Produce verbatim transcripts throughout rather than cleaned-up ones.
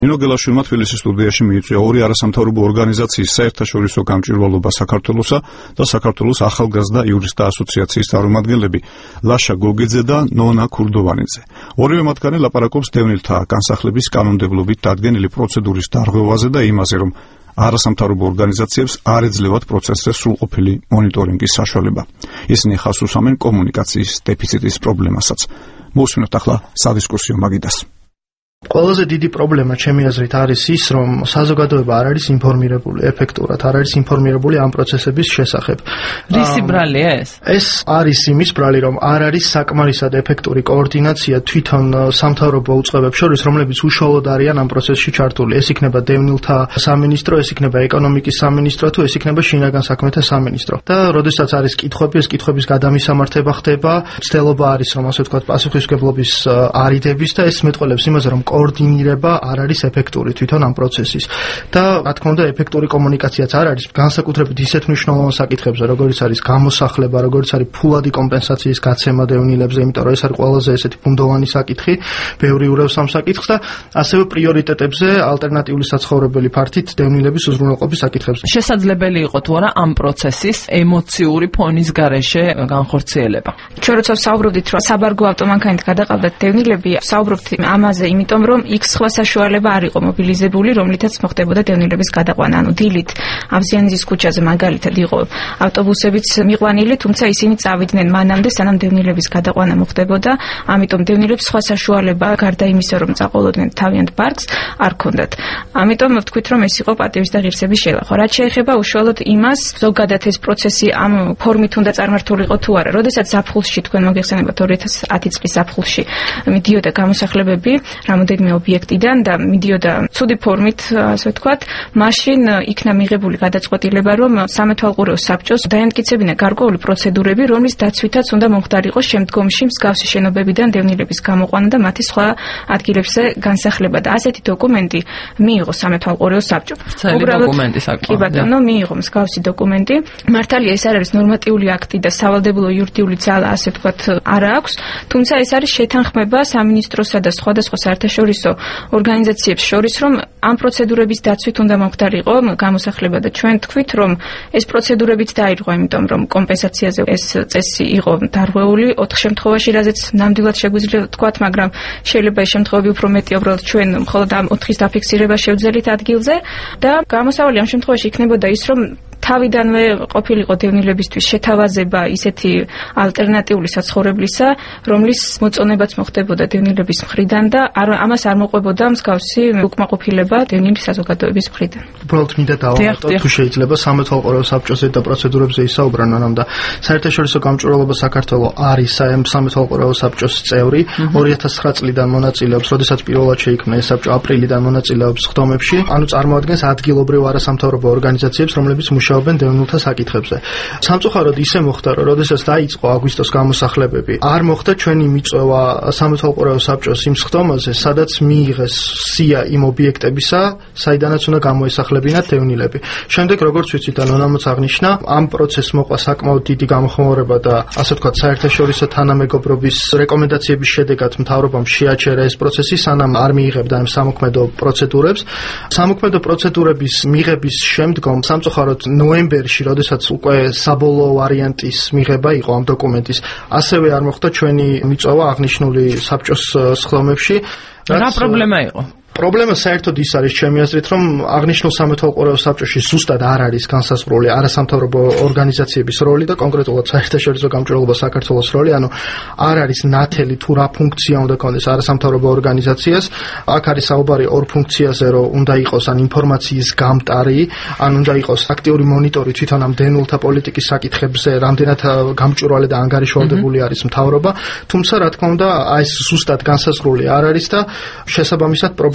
ნინო გელაშვილმა თბილისის სტუდიაში მიიწვია ორი არასამთავრობო ორგანიზაციის საერთაშორისო გამჭვირვალობა საქართველოსა და საქართველოს ახალგაზრდა იურისტთა ასოციაციის წარმომადგენლები ლაშა გოგეძე და ნონა ქურდოვანიძე. ორივე მათგანი ლაპარაკობს დევნილთა განსახლების კანონმდებლობით დადგენილი პროცედურის დარღვევაზე და იმაზე, რომ არასამთავრობო ორგანიზაციებს არ ეძლევათ პროცესზე სრულყოფილი მონიტორინგის საშუალება. ისინი ხაზს უსვამენ კომუნიკაციის დეფიციტის პრობლემასაც. მოусმინოთ ახლა სადისკუსიო მაგიდას. ყველაზე დიდი პრობლემა ჩემი აზრით არის ის, რომ საზოგადოება არ არის ინფორმირებული, ეფექტურად არ არის ინფორმირებული ამ პროცესების შესახებ. რისი ბრალია ეს? ეს არის იმის ბრალი, რომ არ არის საკმარისად ეფექტური კოორდინაცია თვითონ სამთავრობო უწყებებს შორის, რომლებიც უშუალოდ არიან ამ პროცესში ჩართული. ეს იქნება დევნილთა სამინისტრო, ეს იქნება ეკონომიკის სამინისტრო, თუ ეს იქნება შინაგან საქმეთა სამინისტრო. და როდესაც არის კითხვები, ეს კითხვების გადამისამართება ხდება, ცდელობა არის, რომ ასე ვთქვათ, პასუხისმგებლობის არიდების და ეს მეტყველებს იმაზე, რომ კოორდინირება არ არის ეფექტური თვითონ ამ პროცესის და რა თქმა უნდა ეფექტური კომუნიკაციაც არ არის განსაკუთრებით ისეთ მნიშვნელოვან საკითხებზე, როგორიც არის გამოსახლება, როგორიც არის ფულადი კომპენსაციის გაცემა დევნილებზე, იმიტომ რომ ეს არის ყველაზე ესეთი ფუნდოვანი საკითხი, ბევრი ურევს ამ საკითხს და ასევე პრიორიტეტებზე ალტერნატიული საცხოვრებელი ფართით დევნილების უზრუნველყოფის საკითხებზე. შესაძლებელი იყო თუ არა ამ პროცესის ემოციური ფონის გარეშე განხორციელება. ჩვენ როცა საუბრობდით, რომ საბარგო ავტომანქანით გადაყავდათ დევნილები, საუბრობთ ამაზე, იმიტომ რომ იქ სხვა საშუალება არ იყო მობილიზებული, რომლითაც მოხდებოდა დევნილების გადაყვანა. ანუ დილით აბზიანიძის ქუჩაზე მაგალითად იყო ავტობუსებიც მიყვანილი, თუმცა ისინი წავიდნენ მანამდე, სანამ დევნილების გადაყვანა მოხდებოდა, ამიტომ დევნილებს სხვა საშუალება გარდა იმისა, რომ წაყოლოდნენ თავიანთ პარკს, არ ჰქონდათ. ამიტომ ვთქვით, რომ ეს იყო პატივის და ღირსების შელახვა. რაც შეეხება უშუალოდ იმას, ზოგადად ეს პროცესი ამ ფორმით უნდა წარმართულიყო თუ არა. როდესაც ზაფხულში თქვენ მოგეხსენებათ ორი ათას ათი წლის ზაფხულში მიდიოდა გამოსახლებები რამოდენიმე ობიექტიდან და მიდიოდა ცუდი ფორმით, ასე ვთქვათ, მაშინ იქნა მიღებული გადაწყვეტილება, რომ სამეთვალყურეო საბჭოს დაემტკიცებინა გარკვეული პროცედურები, რომლის დაცვითაც უნდა მომხდარიყო შემდგომში მსგავსი შენობებიდან დევნილების გამოყვანა და მათი სხვა ადგილებზე განსახლება და ასეთი დოკუმენტი მიიღო სამეთვალყურეო საბჭომ. უბრალოდ დოკუმენტი საკმაოდ. კი ბატონო, მიიღო მსგავსი დოკუმენტი. მართალია ეს არ არის ნორმატიული აქტი და სავალდებულო იურიდიული ძალა, ასე ვთქვათ, არ აქვს, თუმცა ეს არის შეთანხმება სამინისტროსა და სხვადასხვა საერთაშორისო ორგანიზაციებს შორის, რომ ამ პროცედურების დაცვით უნდა მომხდარიყო გამოსახლება და ჩვენ თქვით, რომ ეს პროცედურებიც დაირღვა, იმიტომ რომ კომპენსაციაზე ეს წესი იყო დარღვეული ოთხ შემთხვევაში, რაზეც ნამდვილად შეგვიძლია ვთქვათ, მაგრამ შეიძლება ეს შემთხვევები უფრო მეტია, უბრალოდ ჩვენ მხოლოდ ამ ოთხის დაფიქსირება შევძელით ადგილზე და გამოსავალი ამ შემთხვევაში იქნებოდა ის, რომ თავიდანვე ყოფილიყო დევნილებისთვის შეთავაზება ისეთი ალტერნატიული საცხოვრებლისა, რომლის მოწონებაც მოხდებოდა დევნილების მხრიდან და ამას არ მოყვებოდა მსგავსი უკმაყოფილება დევნილი საზოგადოების მხრიდან. უბრალოდ მინდა დავამატოთ, თუ შეიძლება სამეთვალყურეო საბჭოზე და პროცედურებზე ისაუბრან, მანამ და საერთაშორისო გამჭვირვალობა საქართველოს არის სამეთვალყურეო საბჭოს წევრი, ორი ათას ცხრა წლიდან მონაწილეობს, როდესაც პირველად შეიქმნა ეს საბჭო, აპრილიდან მონაწილეობს ხდომებში, ანუ წარმოადგენს ადგილობრივ არასამთავრობო ორგანიზაციებს, რომლებიც მუშაობენ დევნილთა საკითხებზე. სამწუხაროდ ისე მოხდა, რომ როდესაც დაიწყო აგვისტოს გამოსახლებები, არ მოხდა ჩვენი მიწვევა სამეთვალყურეო საბჭოს იმ ხდომაზე, სადაც მიიღეს სია იმ ობიექტებისა, საიდანაც უნდა გამოესახლებინათ დევნილები. შემდეგ, როგორც ვიცით, და ნონამოც აღნიშნა, ამ პროცესს მოყვა საკმაოდ დიდი გამოხმაურება და ასე ვთქვათ, საერთაშორისო თანამეგობრობის რეკომენდაციების შედეგად მთავრობამ შეაჩერა ეს პროცესი, სანამ არ მიიღებდა ამ სამოქმედო პროცედურებს. სამოქმედო პროცედურების მიღების შემდგომ სამწუხაროდ ნოემბერში, როდესაც უკვე საბოლოო ვარიანტის მიღება იყო ამ დოკუმენტის, ასევე არ მოხდა ჩვენი მიწვევა აღნიშნული საბჭოს სხდომებში. რა პრობლემა იყო? პრობლემა საერთოდ ის არის ჩემი აზრით, რომ აღნიშნულ სამეთვალყურეო საბჭოში ზუსტად არ არის განსაზღვრული არასამთავრობო ორგანიზაციების როლი და კონკრეტულად საერთაშორისო გამჭვირვალობა საქართველოს როლი, ანუ არ არის ნათელი თუ რა ფუნქცია უნდა ქონდეს არასამთავრობო ორგანიზაციას. აქ არის საუბარი ორ ფუნქციაზე, რომ უნდა იყოს ან ინფორმაციის გამტარი, ან უნდა იყოს აქტიური მონიტორი თვითონ ამ დევნილთა პოლიტიკის საკითხებზე, რამდენად გამჭვირვალე და ანგარიშვალდებული არის მთავრობა, თუმცა რა თქმა უნდა, აი ეს ზუსტად განსაზღვრული არ არის და შესაბამისად პრობლემა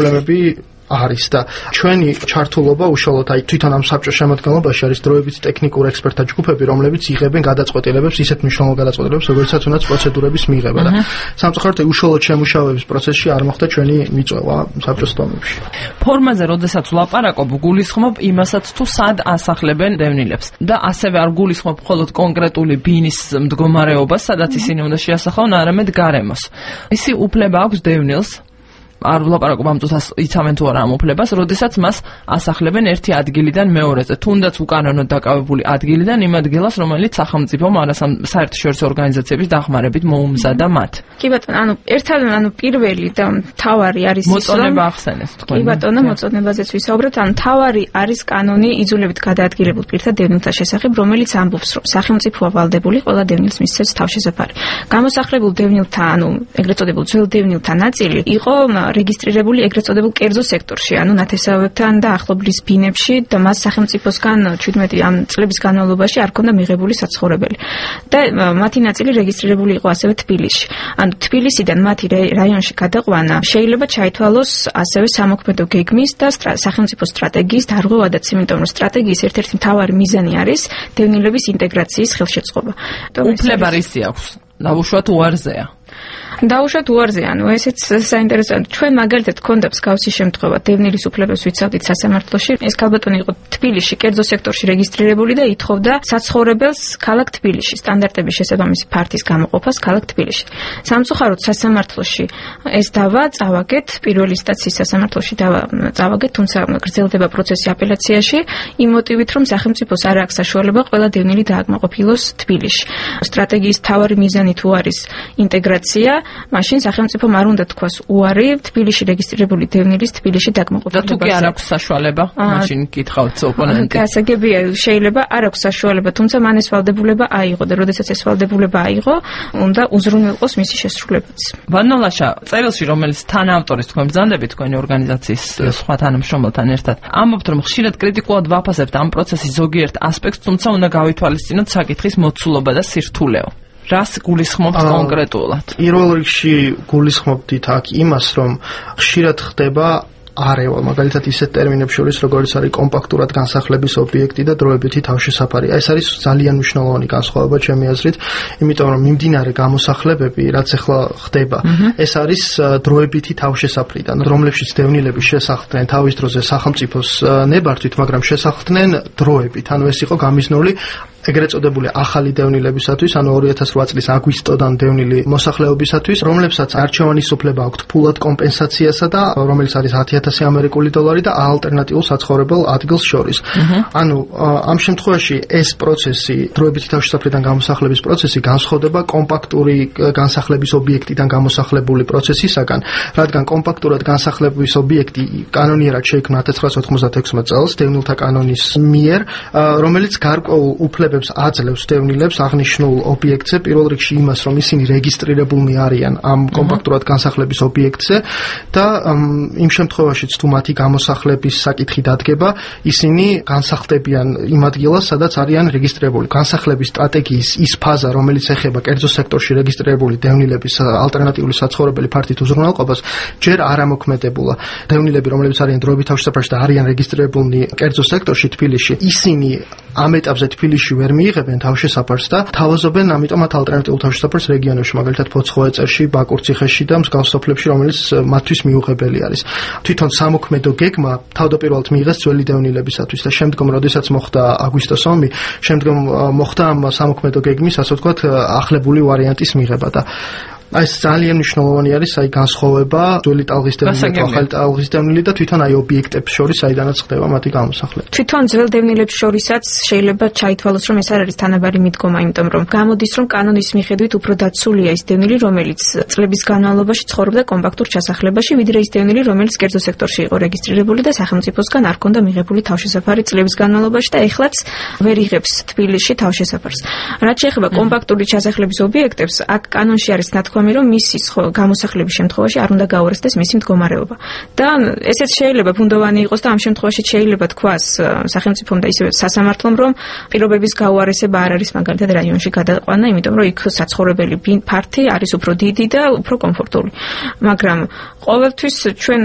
არის და ჩვენი ჩართულობა უშუალოდ აი თვითონ ამ საბჭოს შემადგენლობაში არის დროებით ტექნიკურ ექსპერტთა ჯგუფები, რომლებიც იღებენ გადაწყვეტილებებს, ისეთ მნიშვნელოვან გადაწყვეტილებებს, როგორიცაც უნდა პროცედურების მიღება და სამწუხაროდ უშუალოდ შემუშავების პროცესში არ მოხდა ჩვენი მიწვევა საბჭოს დომებში. ფორმაზე, როდესაც ვლაპარაკობ, გულისხმობ იმასაც, თუ სად ასახლებენ დევნილებს და ასევე არ გულისხმობ მხოლოდ კონკრეტული ბინის მდგომარეობას, სადაც ისინი უნდა შეასახავენ, არამედ გარემოს. ისი უფლება აქვს დევნილს არ ვლაპარაკობ ამ წუთას იცავენ თუ არა ამ უფლებას, როდესაც მას ასახლებენ ერთი ადგილიდან მეორეზე, თუნდაც უკანონოდ დაკავებული ადგილიდან იმ ადგილას, რომელიც სახელმწიფომ საერთაშორისო ორგანიზაციების დახმარებით მოუმზადა მათ. კი ბატონო, ანუ ერთადერთი ანუ პირველი და მთავარი არის ის, რომ მოწონება ახსენეს თქვენ. კი ბატონო, მოწონებაზეც ვისაუბრეთ, ანუ მთავარი არის კანონი იძულებით გადაადგილებულ პირთა დევნილთა შესახებ, რომელიც ამბობს, რომ სახელმწიფოა ვალდებული ყველა დევნილს მისცეს თავშესაფარი. გამოსახლებულ დევნილთა, ანუ ეგრეთ წოდებულ ძველ დევნილთა ნაწილი იყო რეგისტრირებული ეგრეთ წოდებულ კერძო სექტორში, ანუ ნათესავებთან და ახლობლის ბინებში და მას სახელმწიფოსგან ჩვიდმეტი ამ წლების განმავლობაში არ ჰქონდა მიღებული საცხოვრებელი. და მათი ნაწილი რეგისტრირებული იყო ასევე თბილისში. ანუ თბილისიდან მათი რაიონში გადაყვანა შეიძლება ჩაითვალოს ასევე სამოქმედო გეგმის და სახელმწიფო სტრატეგიის დარღვევადაც, იმიტომ რომ სტრატეგიის ერთ-ერთი მთავარი მიზანი არის დევნილების ინტეგრაციის ხელშეწყობა. უფლება რისი აქვს? დავუშვათ უარზეა. დავუშვათ უარზეა, ანუ ესეც საინტერესოა. ჩვენ მაგალითად გქონდა მსგავსი შემთხვევა, დევნილის უფლებებს ვიცავდით სასამართლოში. ეს ქალბატონი იყო თბილისში, კერძო სექტორში რეგისტრირებული და ითხოვდა საცხოვრებელს ქალაქ თბილისში, სტანდარტების შესაბამისი ფართის გამოყოფას ქალაქ თბილისში. სამწუხაროდ სასამართლოში ეს დავა წავაგეთ, პირველი ინსტანციის სასამართლოში დავა წავაგეთ, თუმცა გრძელდება პროცესი აპელაციაში, იმ მოტივით, რომ სახელმწიფოს არ აქვს საშუალება ყველა დევნილი დააკმაყოფილოს თბილისში. სტრატეგიის მთავარი მიზანი თუ არის ინტეგრაცია, მაშინ სახელმწიფომ არ უნდა თქვას უარი თბილისში რეგისტრირებული დევნილის თბილისში დაკმაყოფილებაზე. და თუ კი არ აქვს საშუალება, მაშინ გითხავთ ოპონენტი. გასაგებია, შეიძლება არ აქვს საშუალება, თუმცა მან ეს ვალდებულება აიღო და როდესაც ეს ვალდებულება აიღო, უნდა უზრუნველყოს მისი შესრულებაც. ვანოლაშა, წერილში, რომელიც თანაავტორის თქვენ ბრძანდებით თქვენი ორგანიზაციის სხვა თანამშრომელთან ერთად, ამბობთ, რომ ხშირად კრიტიკულად ვაფასებთ ამ პროცესის ზოგიერთ ასპექტს, თუმცა უნდა გავითვალისწინოთ საკითხის მოცულობა და სირთულეო. რას გულისხმობთ კონკრეტულად? პირველ რიგში გულისხმობდით აქ იმას, რომ ხშირად ხდება არევა, მაგალითად ისეთ ტერმინებს შორის, როგორც არის კომპაქტურად განსახლების ობიექტი და დროებითი თავშესაფარი. ეს არის ძალიან მნიშვნელოვანი განსხვავება ჩემი აზრით, იმიტომ რომ მიმდინარე გამოსახლებები, რაც ახლა ხდება, ეს არის დროებითი თავშესაფრიდან, რომლებშიც დევნილები შესახლდნენ თავის დროზე სახელმწიფოს ნებართვით, მაგრამ შესახლდნენ დროებით. ანუ ეს იყო გამიზნული ეგრეთ წოდებული ახალი დევნილებისათვის, ანუ ორი ათას რვა წლის აგვისტოდან დევნილი მოსახლეობისათვის, რომლებსაც არჩევანის უფლება აქვთ ფულად კომპენსაციასა და რომელიც არის ათი ათასი ამერიკული დოლარი და ალტერნატიულ საცხოვრებელ ადგილს შორის. ანუ ამ შემთხვევაში ეს პროცესი, დროებითი თავშესაფრიდან გამოსახლების პროცესი განსხვავდება კომპაქტური განსახლების ობიექტიდან გამოსახლებული პროცესისაგან, რადგან კომპაქტურად განსახლების ობიექტი კანონიერად შეიქმნა ათას ცხრაასა ოთხმოცდათექვსმეტ წელს დევნილთა კანონის მიერ, რომელიც გარკვეულ უფლებებს აძლევს დევნილებს აღნიშნულ ობიექტზე, პირველ რიგში იმას, რომ ისინი რეგისტრირებულნი არიან ამ კომპაქტურად განსახლების ობიექტზე და იმ შემთხვევაშიც თუ მათი გამოსახლების საკითხი დადგება, ისინი განსახლდებიან იმ ადგილას, სადაც არიან რეგისტრირებული. განსახლების სტრატეგიის ის ფაზა, რომელიც ეხება კერძო სექტორში რეგისტრირებული დევნილების ალტერნატიული საცხოვრებელი ფართით უზრუნველყოფას, ჯერ არ ამოქმედებულა. დევნილები, რომლებიც არიან დროებით თავშესაფარში და არიან რეგისტრირებულნი კერძო სექტორში თბილისში, ისინი ამ ეტაპზე თბილისში ვერ მიიღებენ თავშესაფარს და თავაზობენ ამიტომ მათ ალტერნატიულ თავშესაფარს რეგიონებში, მაგალითად ფოცხოვეწერში, ბაკურციხეში და მსგავს სოფლებში, რომელიც მათთვის მიუღებელი არის. თვითონ სამოქმედო გეგმა თავდაპირველად მიიღეს ძველი დევნილებისათვის და შემდგომ, როდესაც მოხდა აგვისტოს ომი, შემდგომ მოხდა ამ სამოქმედო გეგმის, ასე ვთქვათ, ახლებული ვარიანტის მიღება და აი ეს ძალიან მნიშვნელოვანი არის, აი განსხვავება ძველი ტალღის დევნილი და ახალი ტალღის დევნილი და თვითონ აი ობიექტებს შორის, საიდანაც ხდება მათი გამოსახლება. თვითონ ძველ დევნილებს შორისაც შეიძლება ჩაითვალოს, რომ ეს არ არის თანაბარი მიდგომა, იმიტომ რომ გამოდის, რომ კანონის მიხედვით უფრო დაცულია ის დევნილი, რომელიც წლების განმავლობაში ცხოვრობდა კომპაქტურ ჩასახლებაში, ვიდრე ის დევნილი, რომელიც კერძო სექტორში იყო რეგისტრირებული და სახელმწიფოსგან არ ჰქონდა მიღებული თავშესაფარი წლების განმავლობაში და ეხლაც ვერ იღებს თბილისში თავშესაფარს. რაც შეეხება კომპაქტური ჩასახლების ობიექტებს, აქ კანონში არის ნათქვამი, რომ მისი გამოსახლების შემთხვევაში არ უნდა გაუარესდეს მისი მდგომარეობა. და ესეც შეიძლება ბუნდოვანი იყოს და ამ შემთხვევაში შეიძლება თქვას სახელმწიფომ და ისევე სასამართლომ, რომ პირობების გაუარესება არ არის მაგალითად რაიონში გადაყვანა, იმიტომ რომ იქ საცხოვრებელი ფართი არის უფრო დიდი და უფრო კომფორტული. მაგრამ ყოველთვის ჩვენ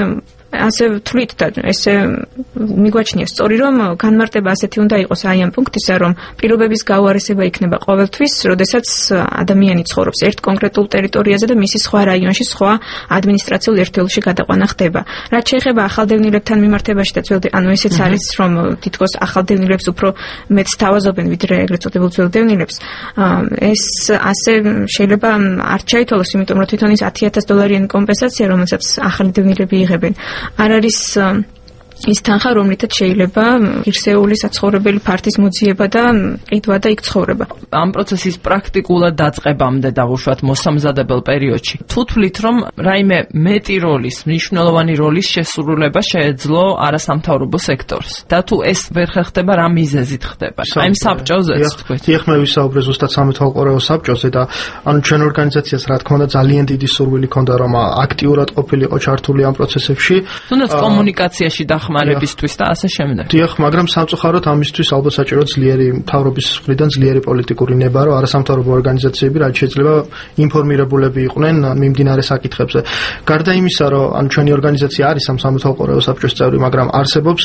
ასე ვთვლით და ესე მიგვაჩნია სწორი, რომ განმარტება ასეთი უნდა იყოს აი ამ პუნქტისა, რომ პირობების გაუარესება იქნება ყოველთვის, როდესაც ადამიანი ცხოვრობს ერთ კონკრეტულ ტერიტორიაზე და მისი სხვა რაიონში სხვა ადმინისტრაციულ ერთეულში გადაყვანა ხდება. რაც შეეხება ახალდევნილებთან მიმართებაში და ძველ, ანუ ესეც არის, რომ თითქოს ახალდევნილებს უფრო მეც თავაზობენ, ვიდრე ეგრეთ წოდებულ ძველ დევნილებს. ეს ასე შეიძლება არ ჩაითვალოს, იმიტომ რომ თვითონ ის ათი ათას დოლარიანი კომპენსაცია, რომელსაც ახალი დევნილები იღებენ, არ არის ის თანხა, რომლითაც შეიძლება ღირსეული საცხოვრებელი ფართის მოძიება და ყიდვა და იქ ცხოვრება. ამ პროცესის პრაქტიკულად დაწყებამდე დავუშვათ მოსამზადებელ პერიოდში. თუ თვლით, რომ რაიმე მეტი როლის, მნიშვნელოვანი როლის შესრულება შეეძლო არასამთავრობო სექტორს და თუ ეს ვერ ხდება, რა მიზეზით ხდება? აი ამ საბჭოზეც თქვით. დიახ, მე ვისაუბრე ზუსტად სამეთვალყურეო საბჭოზე და ანუ ჩვენ ორგანიზაციას რა თქმა უნდა ძალიან დიდი სურვილი ქონდა, რომ აქტიურად ყოფილიყო ჩართული ამ პროცესებში. თუნდაც კომუნიკაციაში და ხმარებისთვის და ასე შემდეგ. დიახ, მაგრამ სამწუხაროდ ამისთვის ალბათ საჭირო ძლიერი მთავრობის მხრიდან ძლიერი პოლიტიკური ნება, რომ არასამთავრობო ორგანიზაციები რაც შეიძლება ინფორმირებულები იყვნენ მიმდინარე საკითხებზე. გარდა იმისა, რომ ანუ ჩვენი ორგანიზაცია არის ამ სამეთვალყურეო საბჭოს წევრი, მაგრამ არსებობს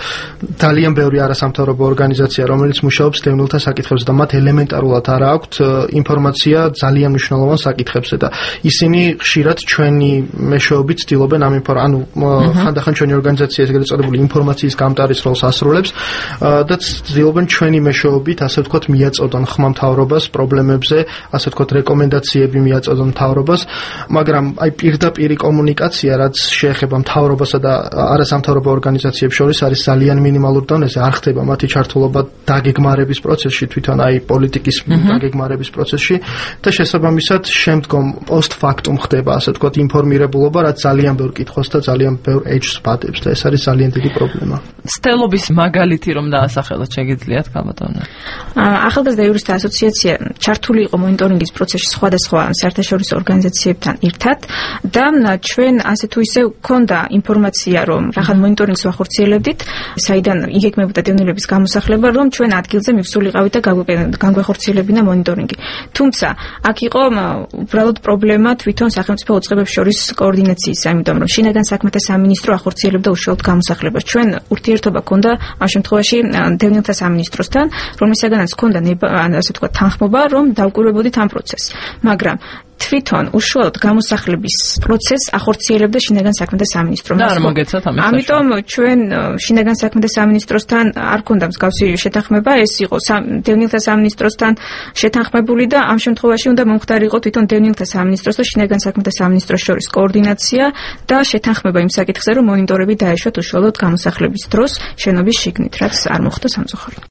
ძალიან ბევრი არასამთავრობო ორგანიზაცია, რომელიც მუშაობს დევნილთა საკითხებზე და მათ ელემენტარულად არ აქვთ ინფორმაცია ძალიან მნიშვნელოვან საკითხებზე და ისინი ხშირად ჩვენი მეშვეობით ცდილობენ ამ ინფორმაციას, ანუ ხანდახან ჩვენი ორგანიზაცია ეგრეთ წოდებული ინფორმაციის გამტარის როლს ასრულებს და ცდილობენ ჩვენი მეშვეობით, ასე ვთქვათ, მიაწოდონ ხმა მთავრობას პრობლემებზე, ასე ვთქვათ, რეკომენდაციები მიაწოდონ მთავრობას, მაგრამ აი პირდაპირი კომუნიკაცია, რაც შეეხება მთავრობასა და არასამთავრობო ორგანიზაციებს შორის არის ძალიან მინიმალურ დონეზე, არ ხდება მათი ჩართულობა დაგეგმარების პროცესში, თვითონ აი პოლიტიკის დაგეგმარების პროცესში და შესაბამისად შემდგომ პოსტფაქტუმ ხდება, ასე ვთქვათ, ინფორმირებულობა, რაც ძალიან ბევრ კითხვას და ძალიან ბევრ ეჭვს პატებს და ეს არის ძალიან დიდი პრობლემა. სტელობის მაგალითი რომ დაასახელოთ შეგიძლიათ კალბატონო? ახალგაზრდა იურისტთა ასოციაცია ჩართული იყო მონიტორინგის პროცესში სხვადასხვა საერთაშორისო ორგანიზაციებთან ერთად და ჩვენ ასე თუ ისე გვქონდა ინფორმაცია, რომ რახან მონიტორინგს ვახორციელებდით, საიდან იგეგმებოდა დევნილების გამოსახლება, რომ ჩვენ ადგილზე მივსულიყავით და განგვეხორციელებინა მონიტორინგი. თუმცა აქ იყო უბრალოდ პრობლემა თვითონ სახელმწიფო უწყებებს შორის კოორდინაციის, ამიტომ რომ შინაგან საქმეთა სამინისტრო ახორციელებდა უშუალოდ გამოსახლებას. ჩვენ ურთიერთობა ჰქონდა ამ შემთხვევაში დევნილთა სამინისტროსთან, რომელსაგანაც ჰქონდა ასე ვთქვათ თანხმობა, რომ დავკვირვებოდით ამ პროცესს. მაგრამ თვითონ უშუალოდ გამოსახლების პროცესს ახორციელებდა შინაგან საქმეთა სამინისტრო. და არ მოგეცათ ამის. ამიტომ ჩვენ შინაგან საქმეთა სამინისტროსთან არ ჰქონდა მსგავსი შეთანხმება, ეს იყო დევნილთა სამინისტროსთან შეთანხმებული და ამ შემთხვევაში უნდა მომხდარიყო თვითონ დევნილთა სამინისტროს და შინაგან საქმეთა სამინისტროს შორის კოორდინაცია და შეთანხმება იმ საკითხზე, რომ მონიტორები დაეშვათ უშუალოდ გამოსახლების დროს შენობის შიგნით, რაც არ მოხდა სამწუხაროდ.